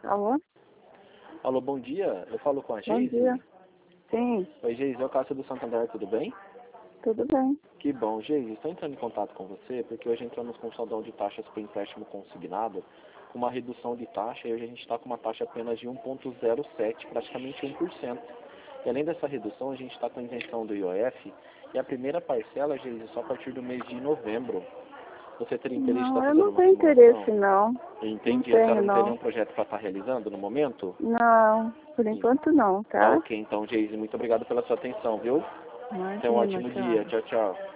Alô? Alô, bom dia. Eu falo com a Bom Geise? dia. Sim, Oi, Geise, é o Cássio do Santander, tudo bem? tudo bem. Que bom, Geise. Estou entrando em contato com você porque hoje entramos com um saldão de taxas para empréstimo consignado, com uma redução de taxa, e hoje a gente está com uma taxa apenas de 1,07, praticamente 1%. E além dessa redução, a gente está com a isenção do IOF, e a primeira parcela, Geise, só a partir do mês de novembro. Você teria interesse de estar Não, eu fazendo não uma tenho interesse, simulação? não. Eu Não entendi. A senhora tenho, não tem não. nenhum projeto para estar realizando no momento? Não, por enquanto não, Tá tá? ok, então, Geise, muito obrigado pela sua atenção, viu? Tenha um Imagina, ótimo tchau. dia. Tchau, tchau.